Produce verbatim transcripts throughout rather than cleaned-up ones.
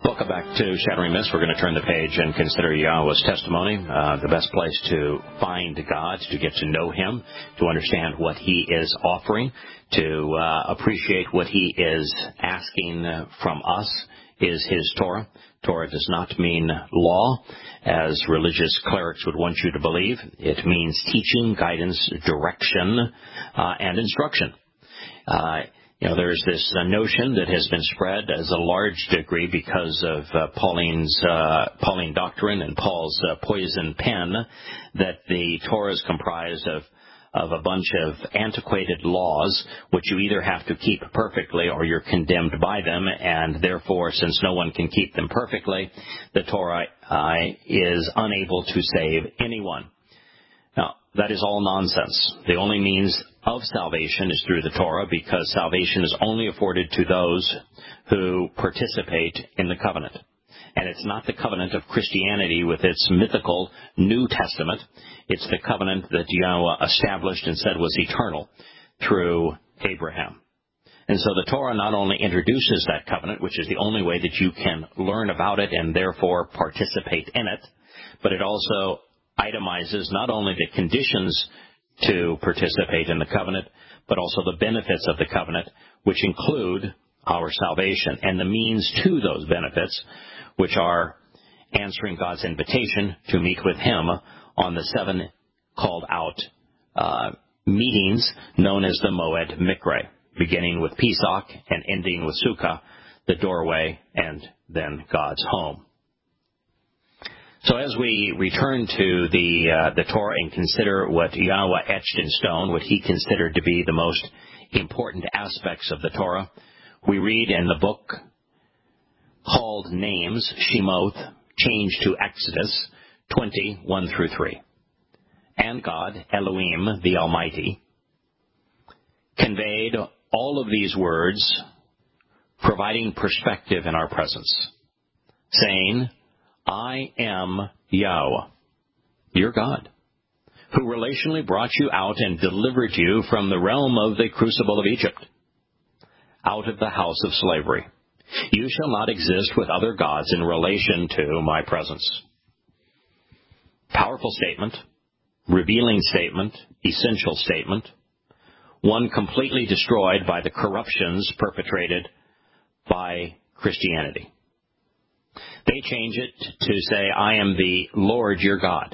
Welcome back to Shattering Myths. We're going to turn the page and consider Yahweh's testimony, uh, the best place to find God, to get to know Him, to understand what He is offering, to uh, appreciate what He is asking from us is His Torah. Torah does not mean law, as religious clerics would want you to believe. It means teaching, guidance, direction, uh, and instruction. Uh, You know, there's this uh, notion that has been spread as a large degree because of uh, Pauline's uh, Pauline doctrine and Paul's uh, poison pen, that the Torah is comprised of of a bunch of antiquated laws which you either have to keep perfectly or you're condemned by them, and therefore, since no one can keep them perfectly, the Torah uh, is unable to save anyone. Now, that is all nonsense. The only means of salvation is through the Torah, because salvation is only afforded to those who participate in the covenant. And it's not the covenant of Christianity with its mythical New Testament. It's the covenant that Yahweh established and said was eternal through Abraham. And so the Torah not only introduces that covenant, which is the only way that you can learn about it and therefore participate in it, but it also itemizes not only the conditions to participate in the covenant, but also the benefits of the covenant, which include our salvation, and the means to those benefits, which are answering God's invitation to meet with Him on the seven called out uh, meetings known as the Moed Mikre, beginning with Pesach and ending with Sukkah, the doorway, and then God's home. So as we return to the uh, the Torah and consider what Yahweh etched in stone, what He considered to be the most important aspects of the Torah, we read in the book called Names, Shemoth, changed to Exodus twenty, one through three. And God, Elohim, the Almighty, conveyed all of these words, providing perspective in our presence, saying, I am Yahweh, your God, who relationally brought you out and delivered you from the realm of the crucible of Egypt, out of the house of slavery. You shall not exist with other gods in relation to my presence. Powerful statement, revealing statement, essential statement, one completely destroyed by the corruptions perpetrated by Christianity. They change it to say, I am the Lord your God.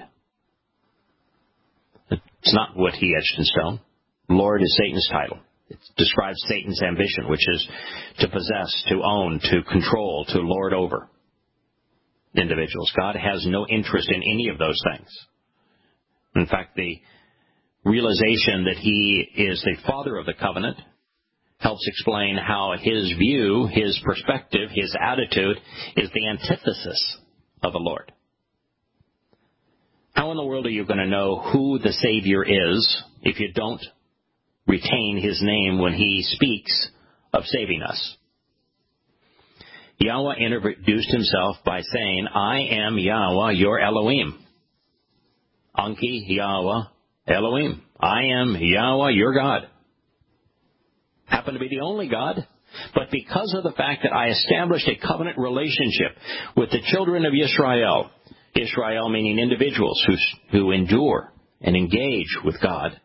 It's not what He etched in stone. Lord is Satan's title. It describes Satan's ambition, which is to possess, to own, to control, to lord over individuals. God has no interest in any of those things. In fact, the realization that He is the Father of the covenant helps explain how His view, His perspective, His attitude is the antithesis of the Lord. How in the world are you going to know who the Savior is if you don't retain His name when He speaks of saving us? Yahweh introduced Himself by saying, I am Yahweh, your Elohim. Anki Yahweh Elohim. I am Yahweh, your God. Happen to be the only God, but because of the fact that I established a covenant relationship with the children of Israel, Israel meaning individuals who, who endure and engage with God,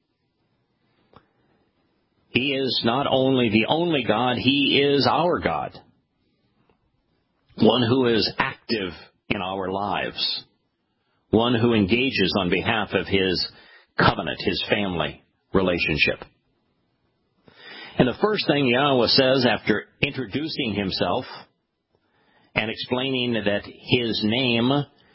He is not only the only God, He is our God, one who is active in our lives, one who engages on behalf of His covenant, His family relationship. And the first thing Yahweh says after introducing Himself and explaining that His name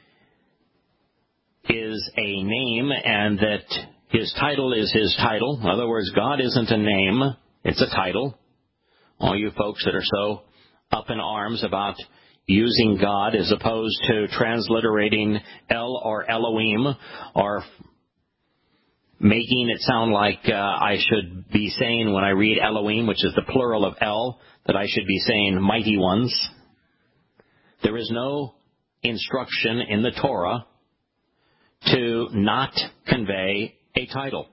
is a name and that His title is His title. In other words, God isn't a name, it's a title. All you folks that are so up in arms about using God as opposed to transliterating El or Elohim, or making it sound like uh, I should be saying when I read Elohim, which is the plural of El, that I should be saying mighty ones. There is no instruction in the Torah to not convey a title.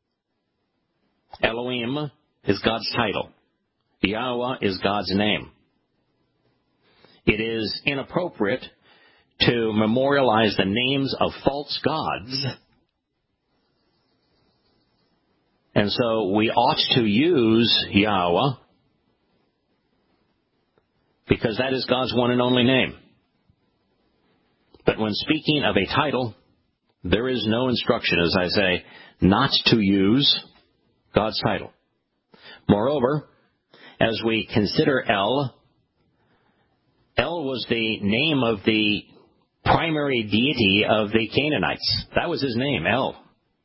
Elohim is God's title. Yahweh is God's name. it is inappropriate to memorialize the names of false gods. And so we ought to use Yahweh because that is God's one and only name. But when speaking of a title, there is no instruction, as I say, not to use God's title. Moreover, as we consider El, El was the name of the primary deity of the Canaanites. That was his name, El.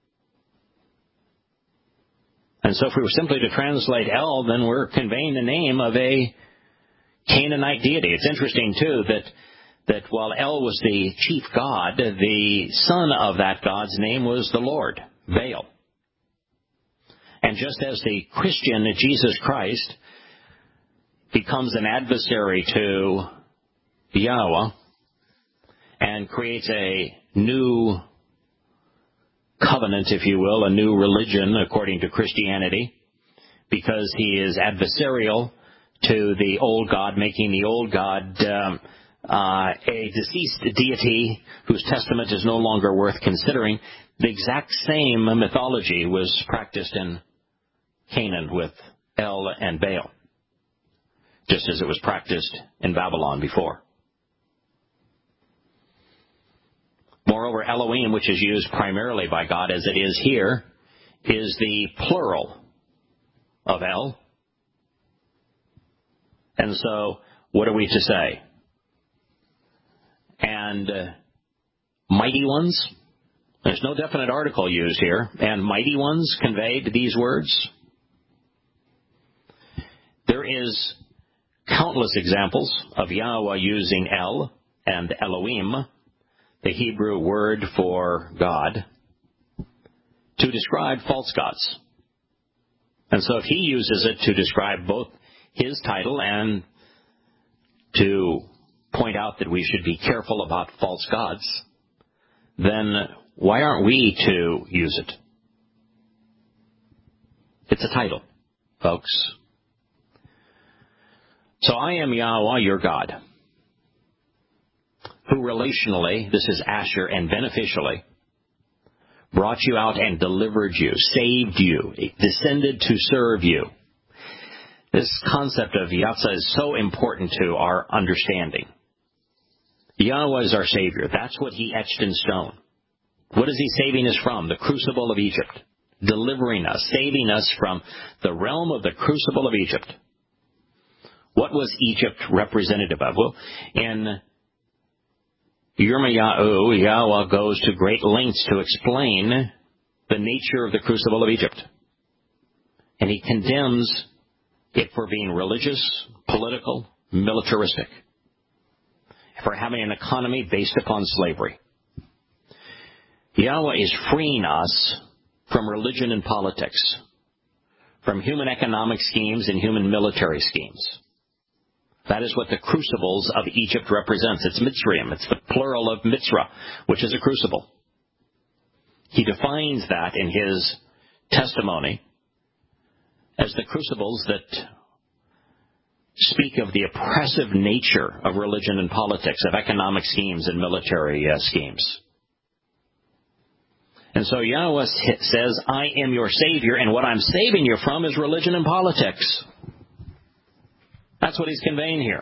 And so if we were simply to translate El, then we're conveying the name of a Canaanite deity. It's interesting, too, that that while El was the chief god, the son of that god's name was the Lord, Baal. And just as the Christian Jesus Christ becomes an adversary to Yahweh and creates a new covenant, if you will, a new religion according to Christianity, because he is adversarial to the old God, making the old God um, uh, a deceased deity whose testament is no longer worth considering. The exact same mythology was practiced in Canaan with El and Baal, just as it was practiced in Babylon before. Moreover, Elohim, which is used primarily by God as it is here, is the plural of El. And so, what are we to say? And uh, mighty ones? There's no definite article used here. And mighty ones conveyed these words? There is countless examples of Yahweh using El and Elohim, the Hebrew word for God, to describe false gods. And so if he uses it to describe both his title and to point out that we should be careful about false gods, then why aren't we to use it? It's a title, folks. So I am Yahweh, your God, who relationally, this is Asher, and beneficially brought you out and delivered you, saved you, descended to serve you. This concept of Yatzah is so important to our understanding. Yahweh is our Savior. That's what he etched in stone. What is he saving us from? The crucible of Egypt. Delivering us, saving us from the realm of the crucible of Egypt. What was Egypt representative of? Well, in Yirmiyahu, Yahweh goes to great lengths to explain the nature of the crucible of Egypt. And he condemns it for being religious, political, militaristic, for having an economy based upon slavery. Yahweh is freeing us from religion and politics, from human economic schemes and human military schemes. That is what the crucibles of Egypt represents. It's Mitzrayim. It's the plural of Mitzrah, which is a crucible. He defines that in his testimony as the crucibles that speak of the oppressive nature of religion and politics, of economic schemes and military uh, schemes. And so Yahweh says, I am your Savior, and what I'm saving you from is religion and politics. That's what he's conveying here.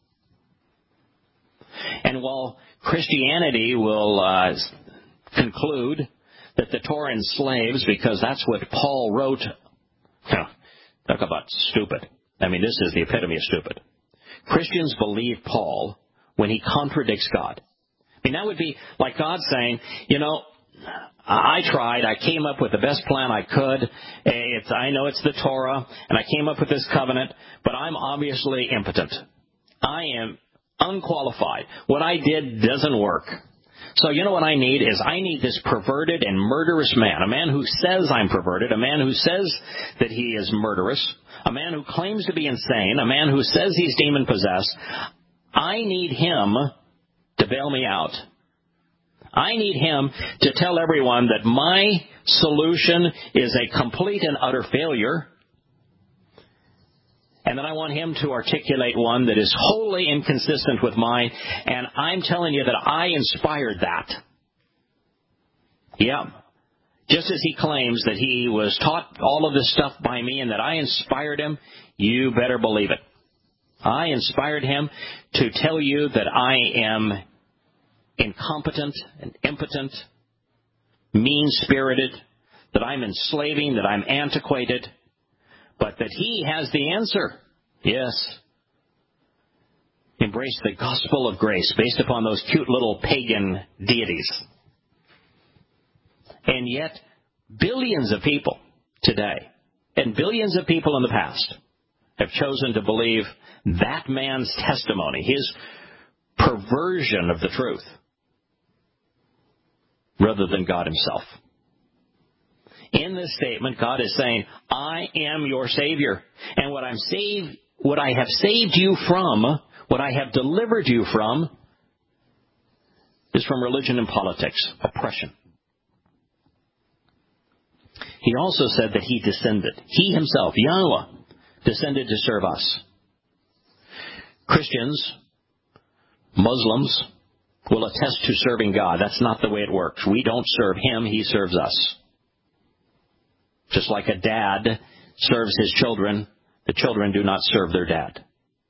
And while Christianity will uh, conclude that the Torah enslaves because that's what Paul wrote, talk about stupid. I mean, this is the epitome of stupid. Christians believe Paul when he contradicts God. I mean, that would be like God saying, you know, I tried. I came up with the best plan I could. It's, I know it's the Torah, and I came up with this covenant, but I'm obviously impotent. I am unqualified. What I did doesn't work. So you know what I need is I need this perverted and murderous man, a man who says I'm perverted, a man who says that he is murderous, a man who claims to be insane, a man who says he's demon-possessed. I need him to bail me out. I need him to tell everyone that my solution is a complete and utter failure, And then I want him to articulate one that is wholly inconsistent with mine, and I'm telling you that I inspired that. Yeah. Just as he claims that he was taught all of this stuff by me and that I inspired him, you better believe it. I inspired him to tell you that I am incompetent and impotent, mean-spirited, that I'm enslaving, that I'm antiquated, but that he has the answer. Yes. Embrace the gospel of grace based upon those cute little pagan deities. And yet, billions of people today, and billions of people in the past, have chosen to believe that man's testimony, his perversion of the truth, rather than God himself. In this statement, God is saying, I am your Savior. And what I'm saved, what I have saved you from, what I have delivered you from, is from religion and politics, oppression. He also said that he descended. He himself, Yahweh, descended to serve us. Christians, Muslims, will attest to serving God. That's not the way it works. We don't serve him, he serves us. Just like a dad serves his children, the children do not serve their dad.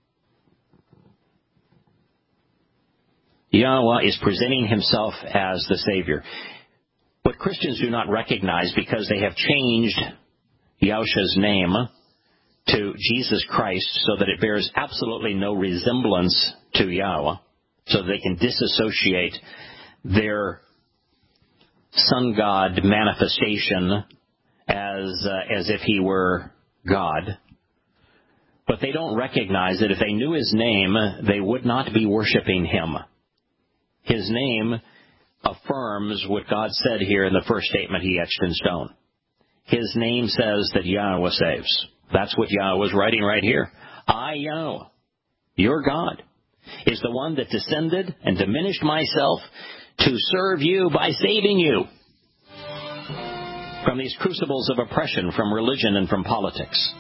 Yahweh is presenting himself as the Savior. What Christians do not recognize, because they have changed Yahushua's name to Jesus Christ so that it bears absolutely no resemblance to Yahweh, so that they can disassociate their sun god manifestation as uh, as if he were God. But they don't recognize that if they knew his name, they would not be worshiping him. His name affirms what God said here in the first statement he etched in stone. His name says that Yahweh saves. That's what Yahweh was writing right here. I, Yahweh, your God, is the one that descended and diminished myself to serve you by saving you from these crucibles of oppression, from religion and from politics.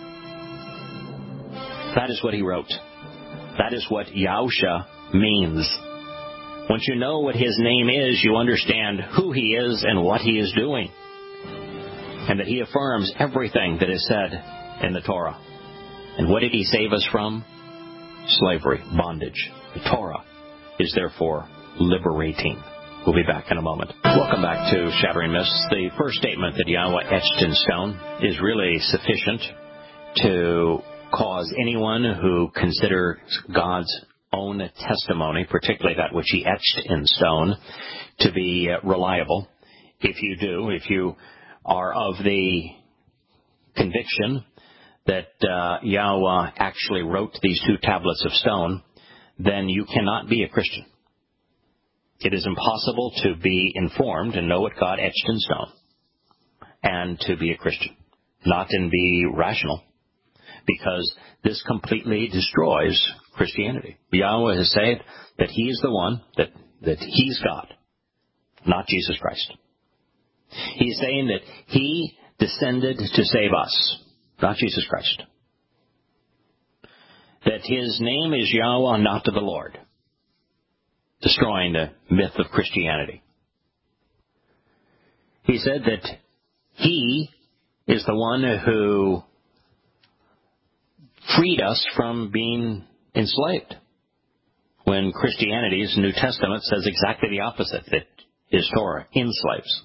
That is what he wrote. That is what Yahushua means. Once you know what his name is, you understand who he is and what he is doing. And that he affirms everything that is said in the Torah. And what did he save us from? Slavery, bondage. The Torah is therefore liberating. We'll be back in a moment. Welcome back to Shattering Myths. The first statement that Yahweh etched in stone is really sufficient to cause anyone who considers God's own testimony, particularly that which he etched in stone, to be reliable. If you do, if you are of the conviction that uh, Yahweh actually wrote these two tablets of stone, then you cannot be a Christian. It is impossible to be informed and know what God etched in stone and to be a Christian, not and be rational, because this completely destroys Christianity. Yahweh has said that he is the one, that, that he's God, not Jesus Christ. He's saying that he descended to save us, not Jesus Christ. That his name is Yahweh, not to the Lord. Destroying the myth of Christianity. He said that he is the one who freed us from being enslaved, when Christianity's New Testament says exactly the opposite, that his Torah enslaves.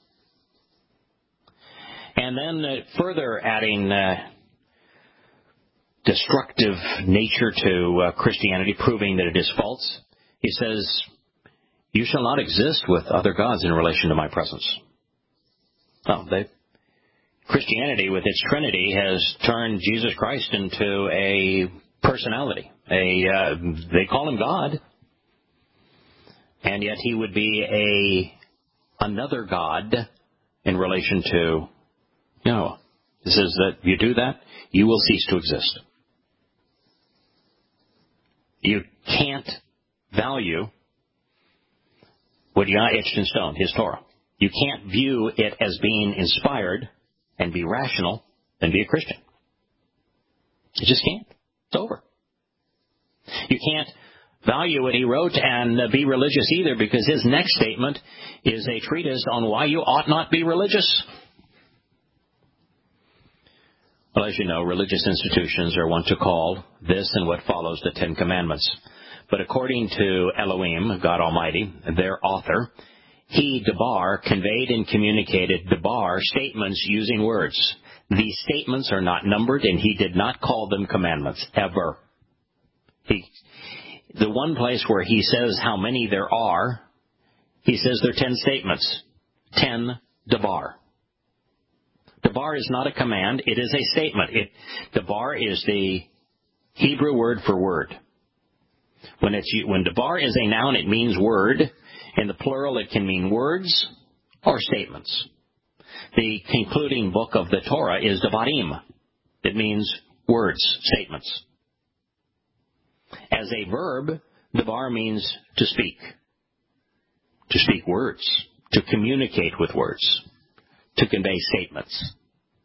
And then uh, further adding uh, destructive nature to uh, Christianity, proving that it is false, he says, you shall not exist with other gods in relation to my presence. Oh, they, Christianity, with its Trinity, has turned Jesus Christ into a personality. A uh, they call him God, and yet he would be a another God in relation to Yahweh. He says that if you do that, you will cease to exist. You can't value what Yah etched in stone, his Torah. You can't view it as being inspired and be rational and be a Christian. You just can't. It's over. You can't value what he wrote and uh, be religious either, because his next statement is a treatise on why you ought not be religious. Well, as you know, religious institutions are wont to call this and what follows the Ten Commandments. But according to Elohim, God Almighty, their author, he, Debar, conveyed and communicated Debar statements using words. These statements are not numbered, and he did not call them commandments, ever. He, the one place where he says how many there are, he says there are ten statements. Ten Debar. Debar is not a command, it is a statement. It, Debar is the Hebrew word for word. When it's when Debar is a noun, it means word. In the plural, it can mean words or statements. The concluding book of the Torah is Devarim. It means words, statements. As a verb, Debar means to speak. To speak words. To communicate with words. To convey statements.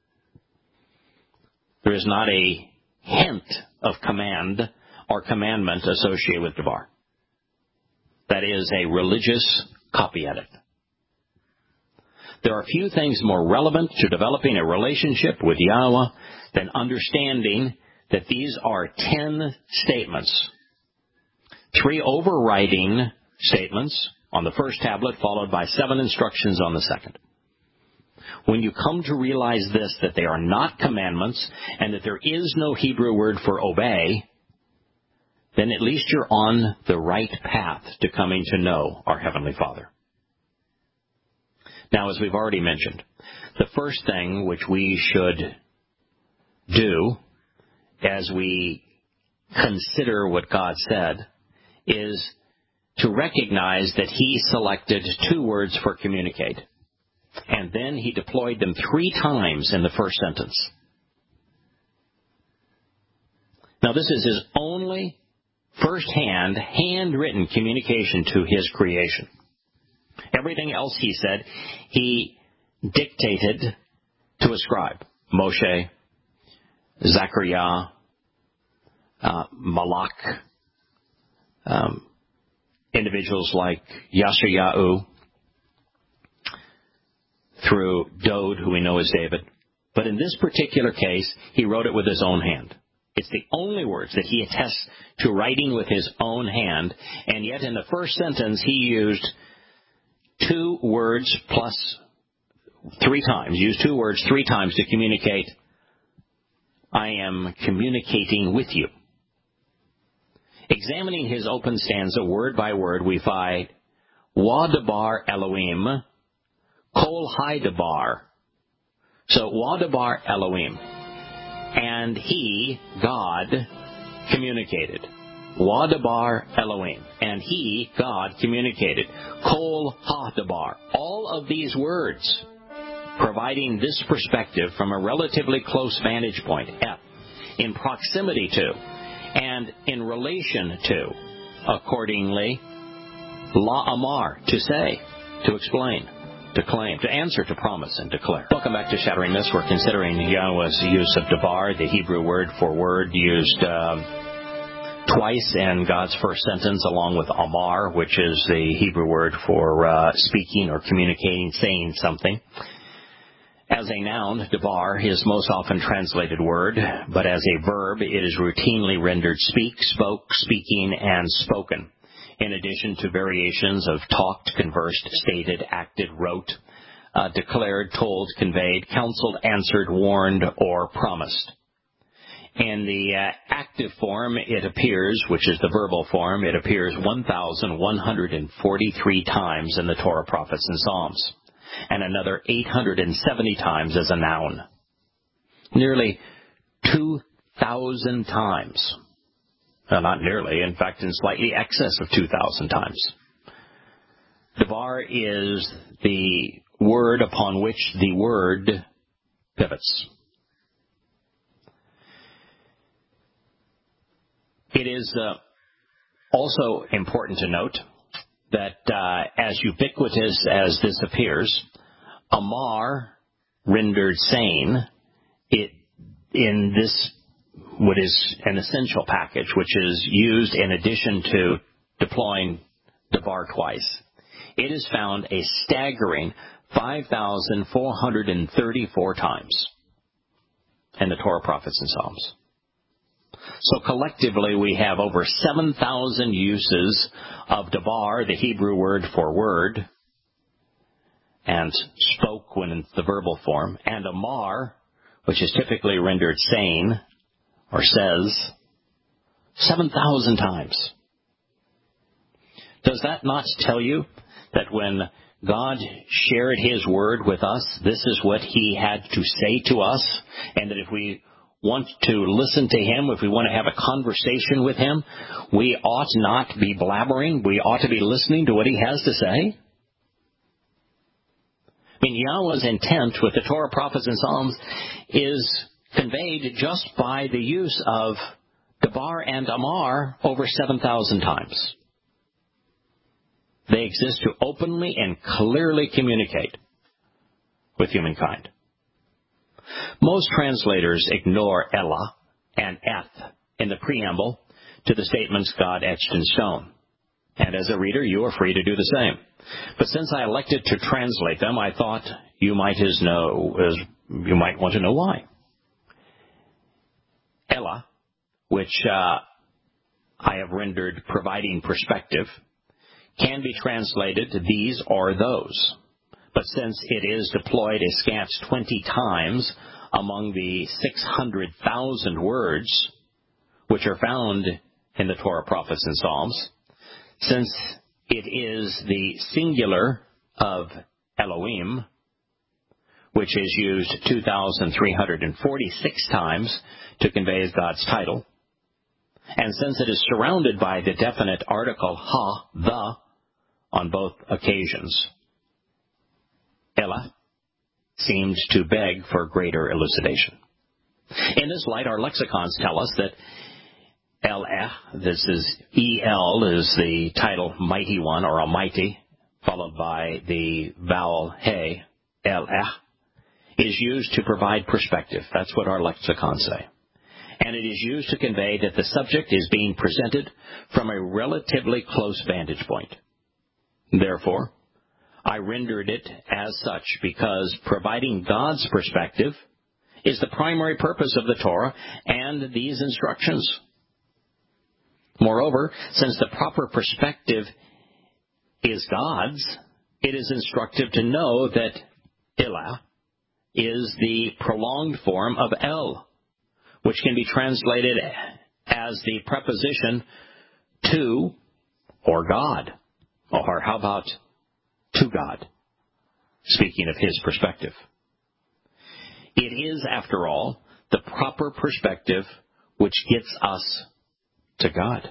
There is not a hint of command or commandment associated with Debar. That is a religious copy edit. There are few things more relevant to developing a relationship with Yahweh than understanding that these are ten statements. Three overriding statements on the first tablet, followed by seven instructions on the second. When you come to realize this, that they are not commandments, and that there is no Hebrew word for obey, then at least you're on the right path to coming to know our Heavenly Father. Now, as we've already mentioned, the first thing which we should do as we consider what God said is to recognize that he selected two words for communicate. And then he deployed them three times in the first sentence. Now, this is his only first-hand, handwritten communication to his creation. Everything else he said, he dictated to a scribe. Moshe, Zechariah, uh, Malach, um, individuals like Yashayahu, through Dode, who we know as David. But in this particular case, he wrote it with his own hand. It's the only words that he attests to writing with his own hand, and yet in the first sentence he used two words plus three times, used two words three times to communicate, I am communicating with you. Examining his open stanza word by word, we find Wadabar Elohim, Kol Haidabar. So Wadabar Elohim. And he, God, communicated. Wadabar Elohim. And he, God, communicated. Kol Hadabar. All of these words providing this perspective from a relatively close vantage point, F, in proximity to, and in relation to, accordingly, La Amar, to say, to explain, to claim, to answer, to promise, and declare. Welcome back to Shattering Myths. We're considering Yahweh's use of Debar, the Hebrew word for word used um, twice in God's first sentence, along with Amar, which is the Hebrew word for uh, speaking or communicating, saying something. As a noun, Debar is most often translated word, but as a verb, it is routinely rendered speak, spoke, speaking, and spoken, in addition to variations of talked, conversed, stated, acted, wrote, uh, declared, told, conveyed, counseled, answered, warned, or promised. In the uh, active form, it appears, which is the verbal form, it appears one thousand one hundred forty-three times in the Torah, Prophets, and Psalms, and another eight hundred seventy times as a noun. Nearly two thousand times. Uh, not nearly, in fact, in slightly excess of two thousand times. Devar is the word upon which the word pivots. It is uh, also important to note that uh, as ubiquitous as this appears, Amar, rendered saying, it in this what is an essential package, which is used in addition to deploying Debar twice. It is found a staggering five thousand four hundred thirty-four times in the Torah, Prophets, and Psalms. So collectively, we have over seven thousand uses of Debar, the Hebrew word for word, and spoke when in the verbal form, and Amar, which is typically rendered saying or says, seven thousand times. Does that not tell you that when God shared His word with us, this is what He had to say to us, and that if we want to listen to Him, if we want to have a conversation with Him, we ought not be blabbering, we ought to be listening to what He has to say? I mean, Yahweh's intent with the Torah, Prophets, and Psalms is conveyed just by the use of Debar and Amar over seven thousand times. They exist to openly and clearly communicate with humankind. Most translators ignore Elah and Eth in the preamble to the statements God etched in stone. And as a reader, you are free to do the same. But since I elected to translate them, I thought you might as know as you might want to know why. Elah, which uh, I have rendered providing perspective, can be translated these or those. But since it is deployed a scant twenty times among the six hundred thousand words which are found in the Torah, Prophets, and Psalms, since it is the singular of Elohim, which is used two thousand three hundred forty-six times to convey God's title, and since it is surrounded by the definite article ha, the, on both occasions, Elah seems to beg for greater elucidation. In this light, our lexicons tell us that El-eh, this is E L, is the title Mighty One or Almighty, followed by the vowel He, El-eh, is used to provide perspective. That's what our lexicons say. And it is used to convey that the subject is being presented from a relatively close vantage point. Therefore, I rendered it as such because providing God's perspective is the primary purpose of the Torah and these instructions. Moreover, since the proper perspective is God's, it is instructive to know that Elah is the prolonged form of El, which can be translated as the preposition to or God. Or how about to God, speaking of His perspective. It is, after all, the proper perspective which gets us to God.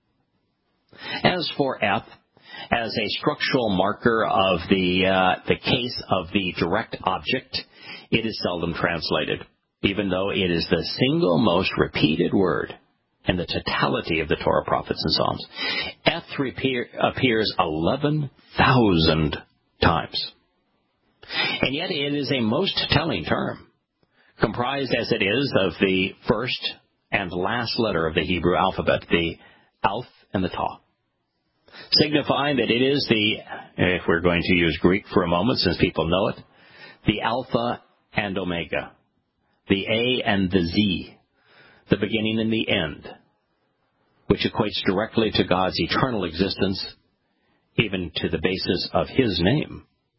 As for Eth, as a structural marker of the uh, the case of the direct object, it is seldom translated, even though it is the single most repeated word in the totality of the Torah, Prophets, and Psalms. Eth repear, appears eleven thousand times. And yet it is a most telling term, comprised as it is of the first and last letter of the Hebrew alphabet, the Aleph and the Tav, signifying that it is the, if we're going to use Greek for a moment since people know it, the Alpha and Omega, the A and the Z, the beginning and the end, which equates directly to God's eternal existence, even to the basis of His name.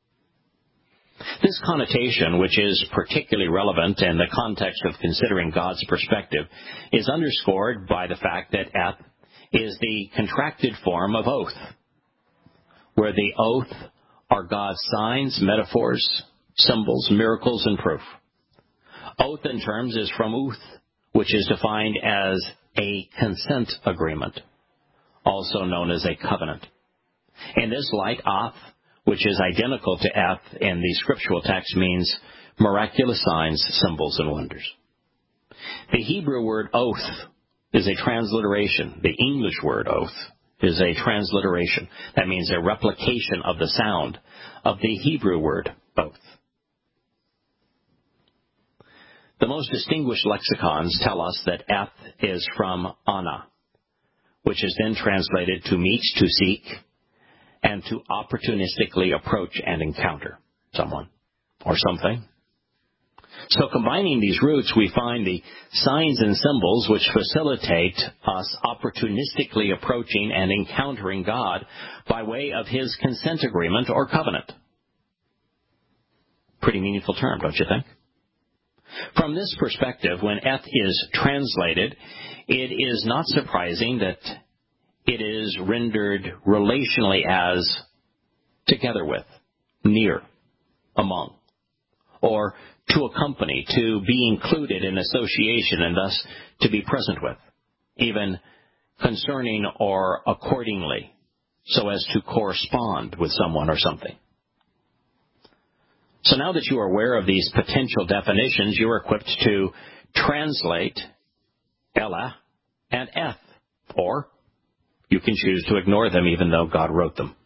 This connotation, which is particularly relevant in the context of considering God's perspective, is underscored by the fact that Eth is the contracted form of oath, where the oath are God's signs, metaphors, symbols, miracles, and proof. Oath in terms is from uth, which is defined as a consent agreement, also known as a covenant. In this light, Ath, which is identical to Eth in the scriptural text, means miraculous signs, symbols, and wonders. The Hebrew word oath is a transliteration. The English word oath is a transliteration. That means a replication of the sound of the Hebrew word oath. The most distinguished lexicons tell us that eth is from ana, which is then translated to meet, to seek, and to opportunistically approach and encounter someone or something. So combining these roots, we find the signs and symbols which facilitate us opportunistically approaching and encountering God by way of His consent agreement or covenant. Pretty meaningful term, don't you think? From this perspective, when eth is translated, it is not surprising that it is rendered relationally as together with, near, among, or to accompany, to be included in association, and thus to be present with, even concerning or accordingly, so as to correspond with someone or something. So now that you are aware of these potential definitions, you are equipped to translate ella and eth, or you can choose to ignore them even though God wrote them.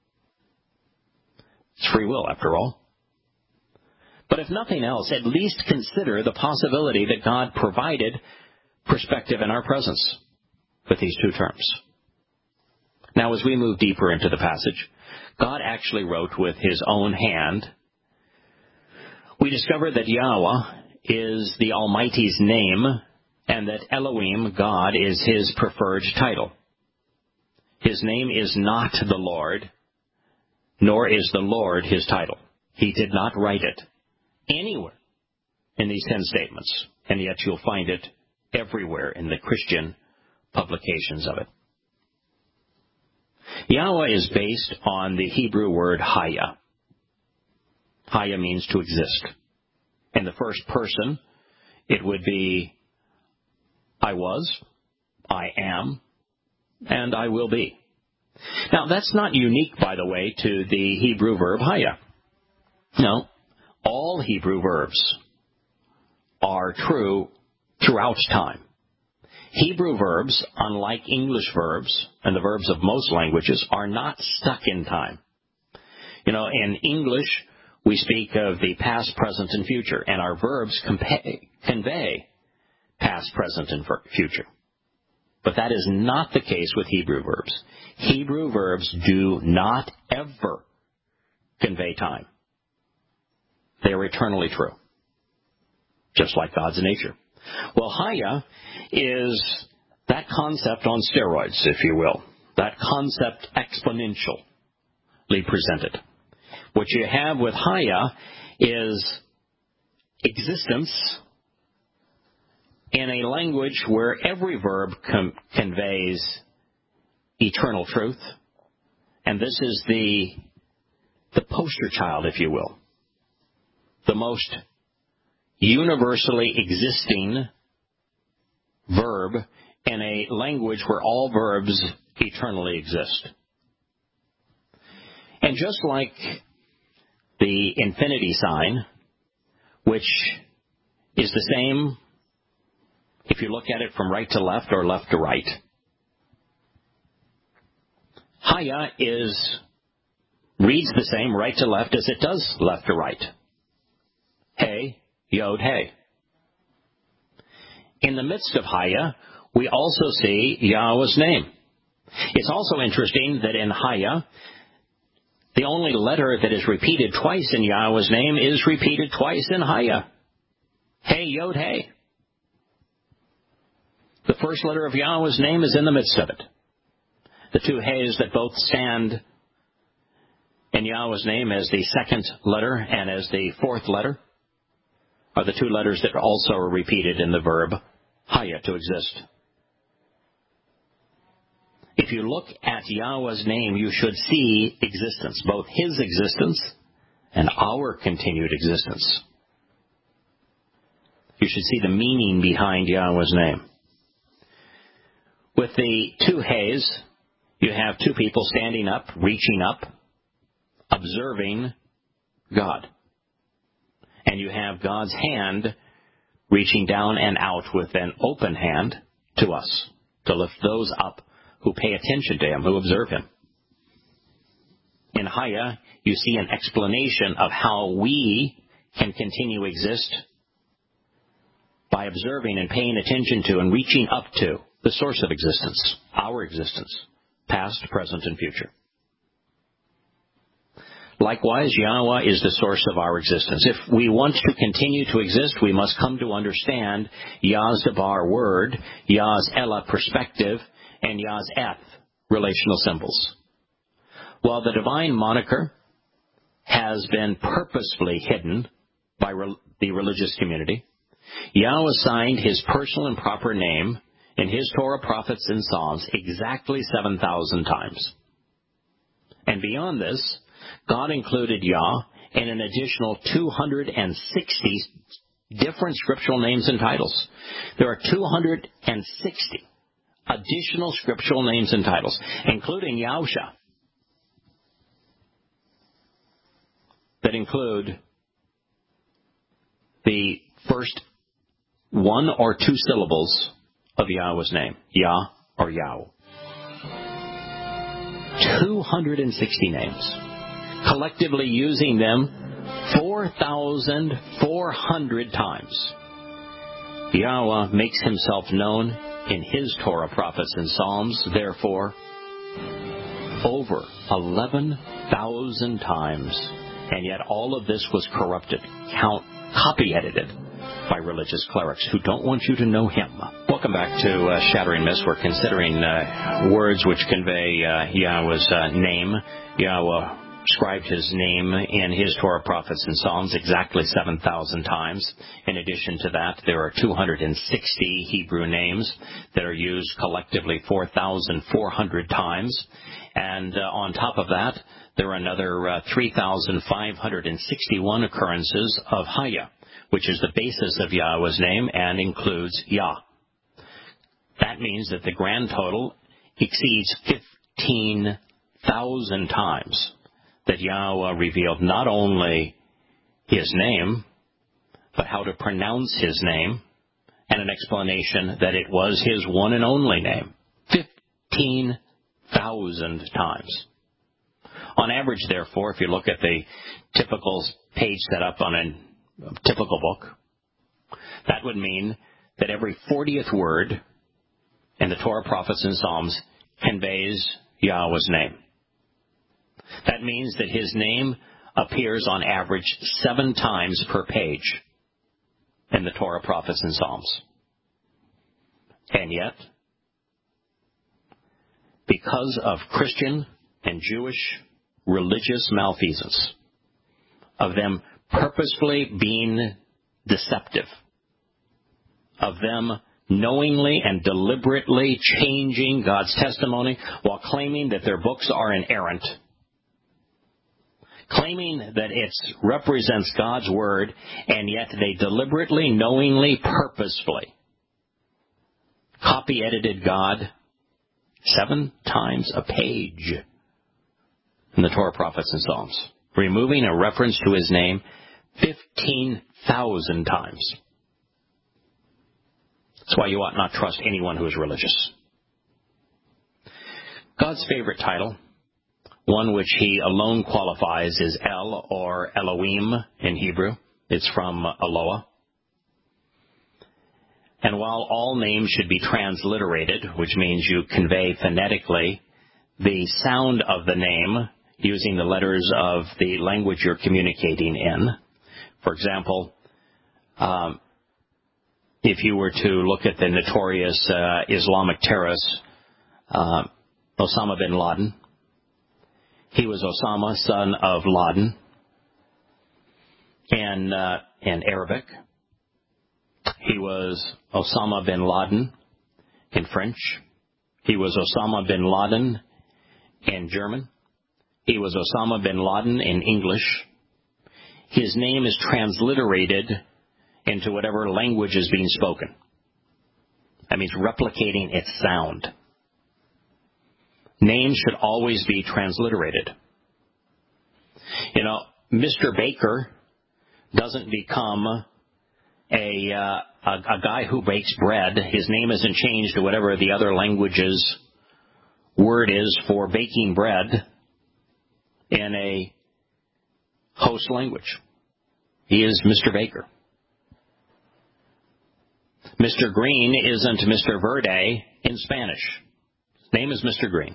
It's free will, after all. But if nothing else, at least consider the possibility that God provided perspective in our presence with these two terms. Now, as we move deeper into the passage, God actually wrote with His own hand. We discover that Yahweh is the Almighty's name and that Elohim, God, is His preferred title. His name is not the Lord, nor is the Lord His title. He did not write it anywhere in these ten statements, and yet you'll find it everywhere in the Christian publications of it. Yahweh is based on the Hebrew word Haya. Haya means to exist. In the first person, it would be I was, I am, and I will be. Now, that's not unique, by the way, to the Hebrew verb Haya. No. All Hebrew verbs are true throughout time. Hebrew verbs, unlike English verbs and the verbs of most languages, are not stuck in time. You know, in English, we speak of the past, present, and future, and our verbs convey past, present, and future. But that is not the case with Hebrew verbs. Hebrew verbs do not ever convey time. They are eternally true, just like God's nature. Well, Haya is that concept on steroids, if you will, that concept exponentially presented. What you have with Haya is existence in a language where every verb com- conveys eternal truth, and this is the the poster child, if you will, the most universally existing verb in a language where all verbs eternally exist. And just like the infinity sign, which is the same if you look at it from right to left or left to right, Haya is reads the same right to left as it does left to right. Hey, Yod, Hey. In the midst of Haya, we also see Yahweh's name. It's also interesting that in Haya, the only letter that is repeated twice in Yahweh's name is repeated twice in Haya. Hey, Yod, Hey. The first letter of Yahweh's name is in the midst of it. The two Heys that both stand in Yahweh's name as the second letter and as the fourth letter are the two letters that also are repeated in the verb Haya, to exist. If you look at Yahweh's name, you should see existence, both His existence and our continued existence. You should see the meaning behind Yahweh's name. With the two Heys, you have two people standing up, reaching up, observing God. And you have God's hand reaching down and out with an open hand to us, to lift those up who pay attention to Him, who observe Him. In Haya, you see an explanation of how we can continue exist by observing and paying attention to and reaching up to the source of existence, our existence, past, present, and future. Likewise, Yahweh is the source of our existence. If we want to continue to exist, we must come to understand Yah's Debar word, Yah's Elah perspective, and Yah's Eth relational symbols. While the divine moniker has been purposefully hidden by re- the religious community, Yahweh assigned his personal and proper name in his Torah, prophets, and Psalms exactly seven thousand times. And beyond this, God included Yah in an additional two hundred sixty different scriptural names and titles. There are two hundred sixty additional scriptural names and titles, including Yahusha, that include the first one or two syllables of Yahweh's name, Yah or Yahweh. two hundred sixty names. Collectively using them four thousand four hundred times. Yahweh makes himself known in his Torah, prophets, and Psalms, therefore, over eleven thousand times. And yet all of this was corrupted, count, copy-edited by religious clerics who don't want you to know him. Welcome back to uh, Shattering Myths. We're considering uh, words which convey uh, Yahweh's uh, name. Yahweh described his name in his Torah, prophets, and Psalms exactly seven thousand times. In addition to that, there are two hundred sixty Hebrew names that are used collectively four thousand four hundred times. And uh, on top of that, there are another uh, three thousand five hundred sixty-one occurrences of Haya, which is the basis of Yahweh's name and includes Yah. That means that the grand total exceeds fifteen thousand times that Yahweh revealed not only his name, but how to pronounce his name, and an explanation that it was his one and only name. Fifteen thousand times. On average, therefore, if you look at the typical page setup on a typical book, that would mean that every fortieth word in the Torah, prophets, and Psalms conveys Yahweh's name. That means that his name appears on average seven times per page in the Torah, prophets, and Psalms. And yet, because of Christian and Jewish religious malfeasance, of them purposefully being deceptive, of them knowingly and deliberately changing God's testimony while claiming that their books are inerrant, claiming that it represents God's word, and yet they deliberately, knowingly, purposefully copy-edited God seven times a page in the Torah, prophets, and Psalms, removing a reference to his name fifteen thousand times. That's why you ought not trust anyone who is religious. God's favorite title, one which he alone qualifies, is El, or Elohim in Hebrew. It's from Eloah. And while all names should be transliterated, which means you convey phonetically the sound of the name using the letters of the language you're communicating in. For example, um, if you were to look at the notorious uh, Islamic terrorist uh, Osama bin Laden, he was Osama, son of Laden, in, uh, in Arabic. He was Osama bin Laden in French. He was Osama bin Laden in German. He was Osama bin Laden in English. His name is transliterated into whatever language is being spoken. That means replicating its sound. Names should always be transliterated. You know, Mister Baker doesn't become a, uh, a, a guy who bakes bread. His name isn't changed to whatever the other language's word is for baking bread in a host language. He is Mister Baker. Mister Green isn't Mister Verde in Spanish. His name is Mister Green.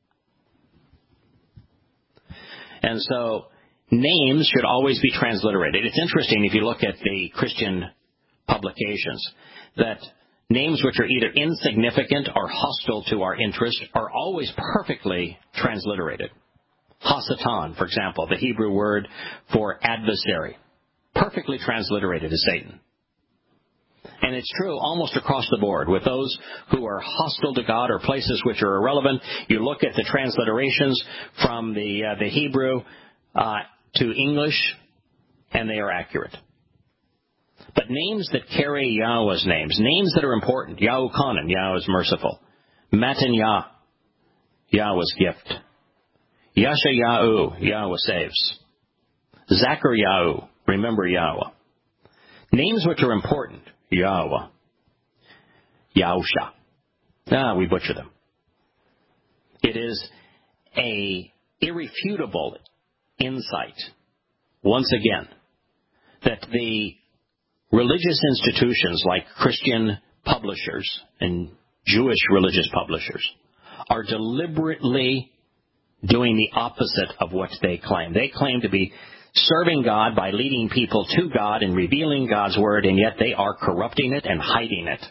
And so names should always be transliterated. It's interesting if you look at the Christian publications that names which are either insignificant or hostile to our interest are always perfectly transliterated. Hasatan, for example, the Hebrew word for adversary, perfectly transliterated as Satan. And it's true almost across the board. With those who are hostile to God or places which are irrelevant, you look at the transliterations from the uh, the Hebrew uh, to English, and they are accurate. But names that carry Yahweh's names, names that are important, Yahuchanan, Yahweh is merciful. Matanyah, Yahweh's gift. Yashayahu, Yahweh saves. Zachariah, remember Yahweh. Names which are important, Yahweh. Yahusha. Ah, we butcher them. It is a irrefutable insight, once again, that the religious institutions like Christian publishers and Jewish religious publishers are deliberately doing the opposite of what they claim. They claim to be serving God by leading people to God and revealing God's word, and yet they are corrupting it and hiding it.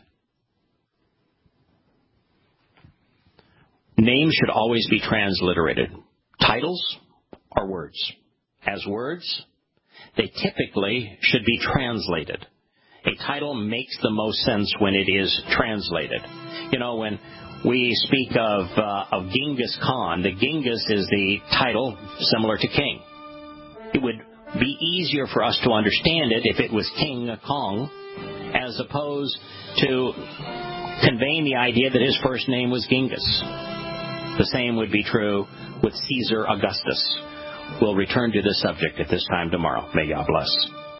Names should always be transliterated. Titles are words. As words, they typically should be translated. A title makes the most sense when it is translated. You know, when we speak of uh, of Genghis Khan, the Genghis is the title similar to king. It would be easier for us to understand it if it was King Kong, as opposed to conveying the idea that his first name was Genghis. The same would be true with Caesar Augustus. We'll return to this subject at this time tomorrow. May God bless.